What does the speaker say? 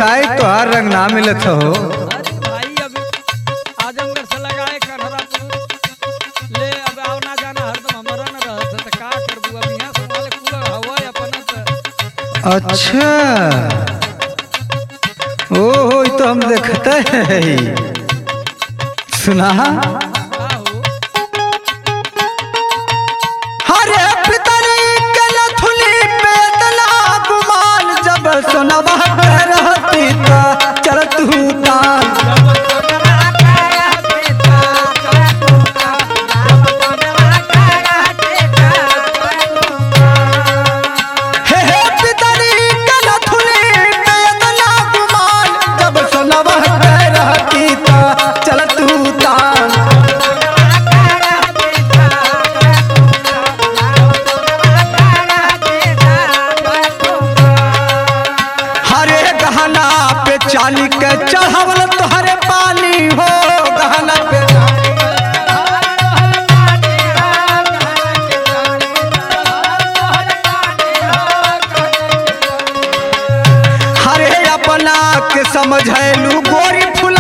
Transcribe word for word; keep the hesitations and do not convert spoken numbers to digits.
Side तो हर रंग ना मिलत हो। अरे भाई अभी आजमगढ़ से लगाए कन्हरापुर ले अब आओ ना जाना हरदम हमरा न रहत त का करबू अब यहां से माले पूरा हवा अपन त अच्छा ओहो ये तो हम देखते हैं। सुना हरे पितरी के लथुली पे इतना गुमान जब सुनवा पे रहती तो चल तू तान। हे हे पितरी के लथुली पे इतना गुमान जब सुनवा पे रहती तो चल तू तान। हरे गहना पे चाली के चढ़ावल तोहरे पानी हो गहना पे हरे अपना के समझैलू गोरी फुल